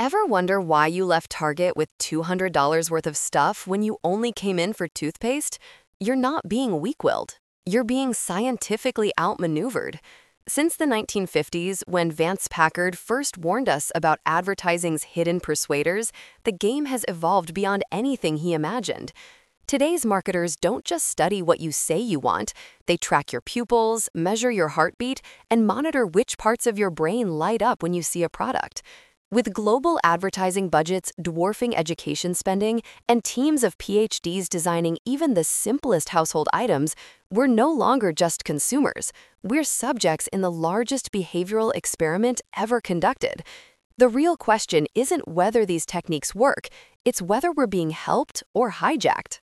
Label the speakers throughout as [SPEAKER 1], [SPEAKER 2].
[SPEAKER 1] Ever wonder why you left Target with $200 worth of stuff when you only came in for toothpaste? You're not being weak-willed. You're being scientifically outmaneuvered. Since the 1950s, when Vance Packard first warned us about advertising's hidden persuaders, the game has evolved beyond anything he imagined. Today's marketers don't just study what you say you want, they track your pupils, measure your heartbeat, and monitor which parts of your brain light up when you see a product. With global advertising budgets dwarfing education spending and teams of PhDs designing even the simplest household items, we're no longer just consumers. We're subjects in the largest behavioral experiment ever conducted. The real question isn't whether these techniques work, it's whether we're being helped or hijacked.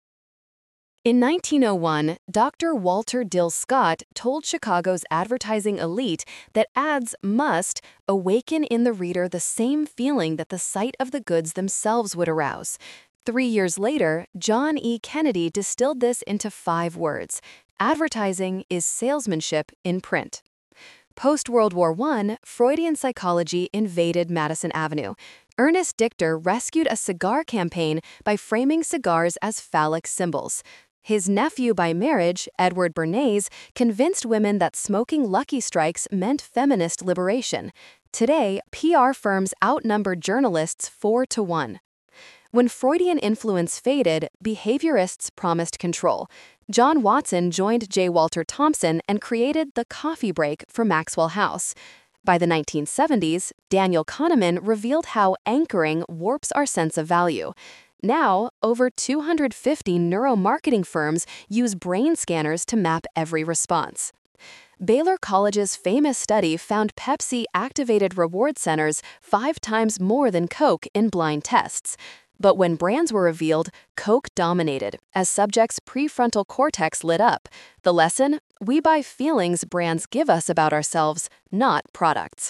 [SPEAKER 1] In 1901, Dr. Walter Dill Scott told Chicago's advertising elite that ads must awaken in the reader the same feeling that the sight of the goods themselves would arouse. 3 years later, John E. Kennedy distilled this into 5 words: advertising is salesmanship in print. Post-World War I, Freudian psychology invaded Madison Avenue. Ernest Dichter rescued a cigar campaign by framing cigars as phallic symbols. His nephew by marriage, Edward Bernays, convinced women that smoking Lucky Strikes meant feminist liberation. Today, PR firms outnumber journalists 4-1. When Freudian influence faded, behaviorists promised control. John Watson joined J. Walter Thompson and created the coffee break for Maxwell House. By the 1970s, Daniel Kahneman revealed how anchoring warps our sense of value. Now, over 250 neuromarketing firms use brain scanners to map every response. Baylor College's famous study found Pepsi activated reward centers 5 times more than Coke in blind tests. But when brands were revealed, Coke dominated, as subjects' prefrontal cortex lit up. The lesson? We buy feelings brands give us about ourselves, not products.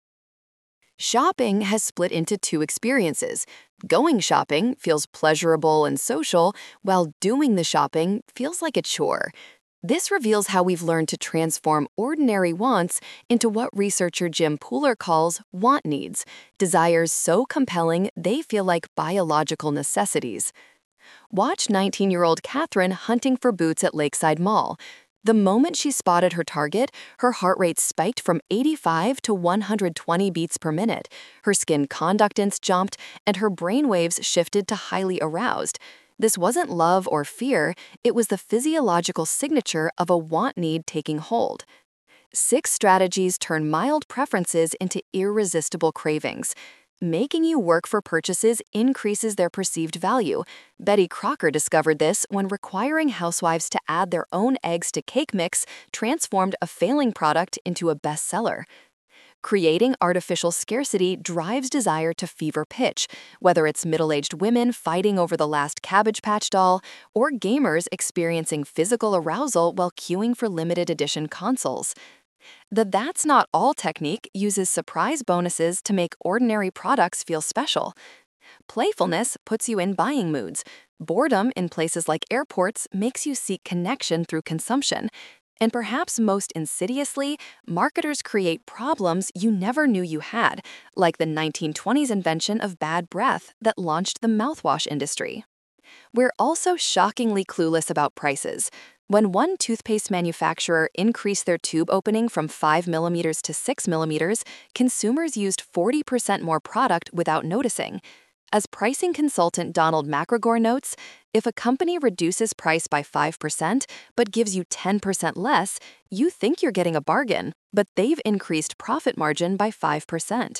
[SPEAKER 1] Shopping has split into 2 experiences. Going shopping feels pleasurable and social, while doing the shopping feels like a chore. This reveals how we've learned to transform ordinary wants into what researcher Jim Pooler calls want needs, desires so compelling they feel like biological necessities. Watch 19-year-old Catherine hunting for boots at Lakeside Mall. The moment she spotted her target, her heart rate spiked from 85 to 120 beats per minute. Her skin conductance jumped, and her brainwaves shifted to highly aroused. This wasn't love or fear, it was the physiological signature of a want need taking hold. 6 strategies turn mild preferences into irresistible cravings. Making you work for purchases increases their perceived value. Betty Crocker discovered this when requiring housewives to add their own eggs to cake mix transformed a failing product into a bestseller. Creating artificial scarcity drives desire to fever pitch, whether it's middle-aged women fighting over the last Cabbage Patch doll or gamers experiencing physical arousal while queuing for limited edition consoles. The That's Not All technique uses surprise bonuses to make ordinary products feel special. Playfulness puts you in buying moods. Boredom in places like airports makes you seek connection through consumption. And perhaps most insidiously, marketers create problems you never knew you had, like the 1920s invention of bad breath that launched the mouthwash industry. We're also shockingly clueless about prices. When one toothpaste manufacturer increased their tube opening from 5 millimeters to 6 millimeters, consumers used 40% more product without noticing. As pricing consultant Donald McGregor notes, if a company reduces price by 5% but gives you 10% less, you think you're getting a bargain, but they've increased profit margin by 5%.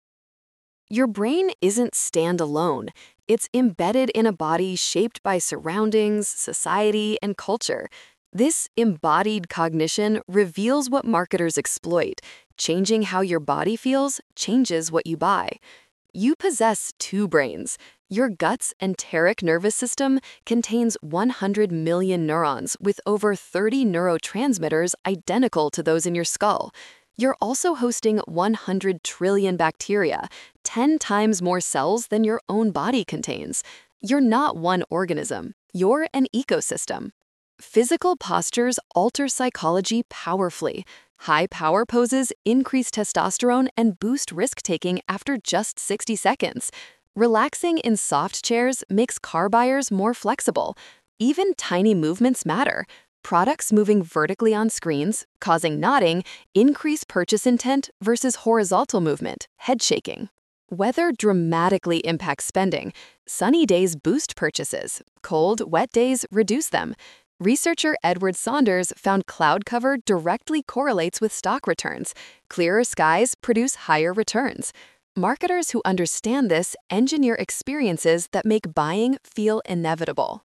[SPEAKER 1] Your brain isn't standalone. It's embedded in a body shaped by surroundings, society, and culture. This embodied cognition reveals what marketers exploit. Changing how your body feels changes what you buy. You possess 2 brains. Your gut's enteric nervous system contains 100 million neurons with over 30 neurotransmitters identical to those in your skull. You're also hosting 100 trillion bacteria, 10 times more cells than your own body contains. You're not one organism, you're an ecosystem. Physical postures alter psychology powerfully. High power poses increase testosterone and boost risk-taking after just 60 seconds. Relaxing in soft chairs makes car buyers more flexible. Even tiny movements matter. Products moving vertically on screens, causing nodding, increase purchase intent versus horizontal movement, head shaking. Weather dramatically impacts spending. Sunny days boost purchases. Cold, wet days reduce them. Researcher Edward Saunders found cloud cover directly correlates with stock returns. Clearer skies produce higher returns. Marketers who understand this engineer experiences that make buying feel inevitable.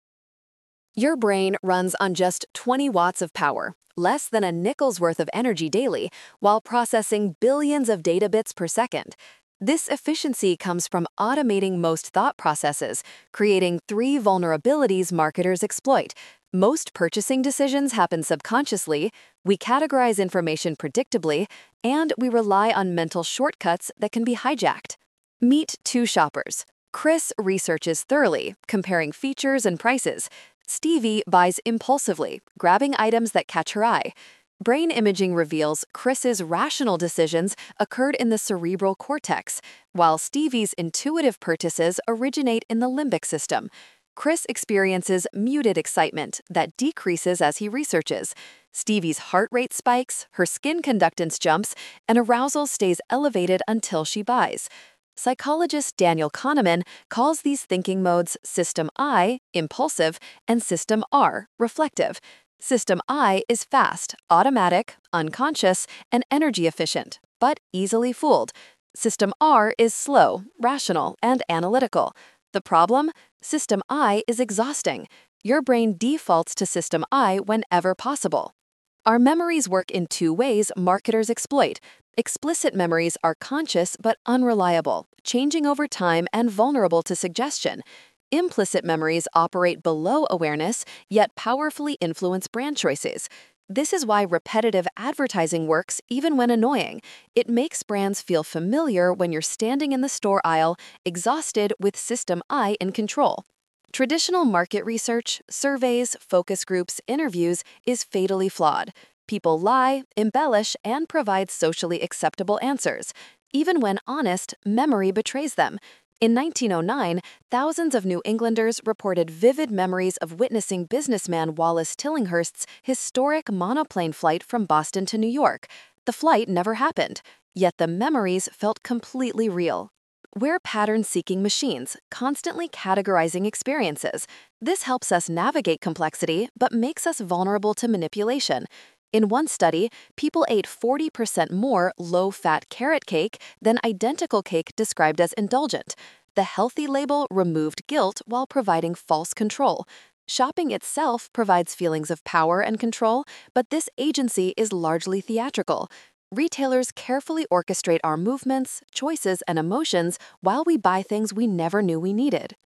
[SPEAKER 1] Your brain runs on just 20 watts of power, less than a nickel's worth of energy daily, while processing billions of data bits per second. This efficiency comes from automating most thought processes, creating 3 vulnerabilities marketers exploit. Most purchasing decisions happen subconsciously, we categorize information predictably, and we rely on mental shortcuts that can be hijacked. Meet 2 shoppers. Chris researches thoroughly, comparing features and prices. Stevie buys impulsively, grabbing items that catch her eye. Brain imaging reveals Chris's rational decisions occurred in the cerebral cortex, while Stevie's intuitive purchases originate in the limbic system. Chris experiences muted excitement that decreases as he researches. Stevie's heart rate spikes, her skin conductance jumps, and arousal stays elevated until she buys. Psychologist Daniel Kahneman calls these thinking modes System I, impulsive, and System R, reflective. System I is fast, automatic, unconscious, and energy efficient, but easily fooled. System R is slow, rational, and analytical. The problem? System I is exhausting. Your brain defaults to System I whenever possible. Our memories work in 2 ways marketers exploit. Explicit memories are conscious but unreliable, changing over time and vulnerable to suggestion. Implicit memories operate below awareness, yet powerfully influence brand choices. This is why repetitive advertising works even when annoying. It makes brands feel familiar when you're standing in the store aisle, exhausted with System I in control. Traditional market research, surveys, focus groups, interviews is fatally flawed. People lie, embellish, and provide socially acceptable answers. Even when honest, memory betrays them. In 1909, thousands of New Englanders reported vivid memories of witnessing businessman Wallace Tillinghurst's historic monoplane flight from Boston to New York. The flight never happened, yet the memories felt completely real. We're pattern-seeking machines, constantly categorizing experiences. This helps us navigate complexity, but makes us vulnerable to manipulation. In one study, people ate 40% more low-fat carrot cake than identical cake described as indulgent. The healthy label removed guilt while providing false control. Shopping itself provides feelings of power and control, but this agency is largely theatrical. Retailers carefully orchestrate our movements, choices, and emotions while we buy things we never knew we needed.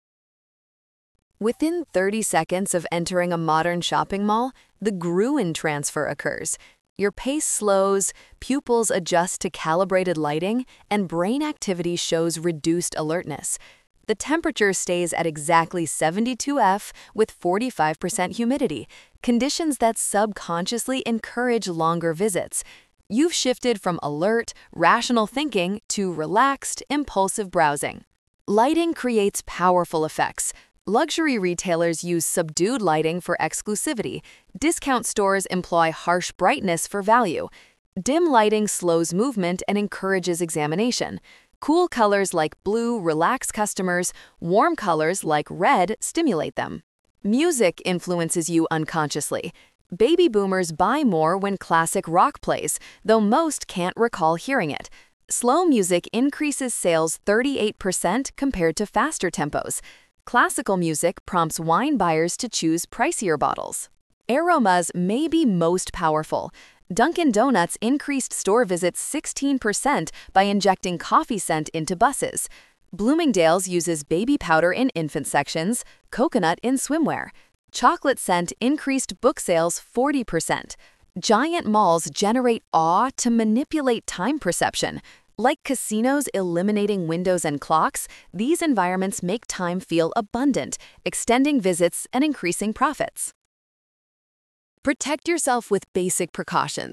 [SPEAKER 1] Within 30 seconds of entering a modern shopping mall, the Gruen transfer occurs. Your pace slows, pupils adjust to calibrated lighting, and brain activity shows reduced alertness. The temperature stays at exactly 72 F with 45% humidity, conditions that subconsciously encourage longer visits. You've shifted from alert, rational thinking to relaxed, impulsive browsing. Lighting creates powerful effects. Luxury retailers use subdued lighting for exclusivity. Discount stores employ harsh brightness for value. Dim lighting slows movement and encourages examination. Cool colors like blue relax customers. Warm colors like red stimulate them. Music influences you unconsciously. Baby boomers buy more when classic rock plays, though most can't recall hearing it. Slow music increases sales 38% compared to faster tempos. Classical music prompts wine buyers to choose pricier bottles. Aromas may be most powerful. Dunkin' Donuts increased store visits 16% by injecting coffee scent into buses. Bloomingdale's uses baby powder in infant sections, coconut in swimwear. Chocolate scent increased book sales 40%. Giant malls generate awe to manipulate time perception. Like casinos eliminating windows and clocks, these environments make time feel abundant, extending visits and increasing profits. Protect yourself with basic precautions.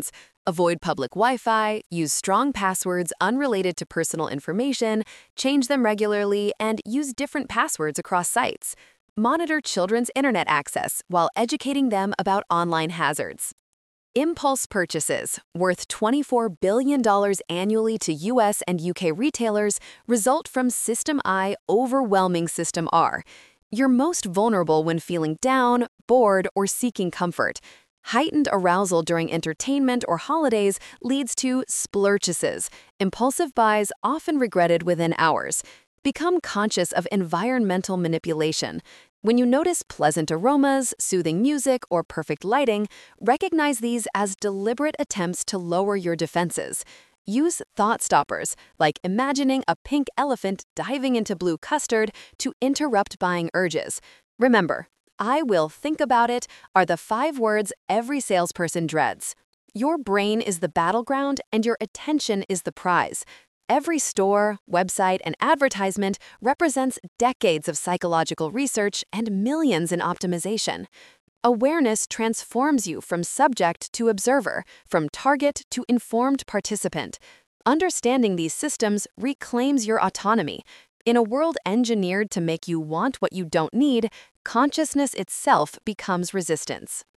[SPEAKER 1] Avoid public Wi-Fi, use strong passwords unrelated to personal information, change them regularly, and use different passwords across sites. Monitor children's internet access while educating them about online hazards. Impulse purchases, worth $24 billion annually to US and UK retailers, result from System I overwhelming System R. You're most vulnerable when feeling down, bored, or seeking comfort. Heightened arousal during entertainment or holidays leads to splurchases, impulsive buys often regretted within hours. Become conscious of environmental manipulation. When you notice pleasant aromas, soothing music, or perfect lighting, recognize these as deliberate attempts to lower your defenses. Use thought stoppers, like imagining a pink elephant diving into blue custard, to interrupt buying urges. Remember, "I will think about it" are the 5 words every salesperson dreads. Your brain is the battleground and your attention is the prize. Every store, website, and advertisement represents decades of psychological research and millions in optimization. Awareness transforms you from subject to observer, from target to informed participant. Understanding these systems reclaims your autonomy. In a world engineered to make you want what you don't need, consciousness itself becomes resistance.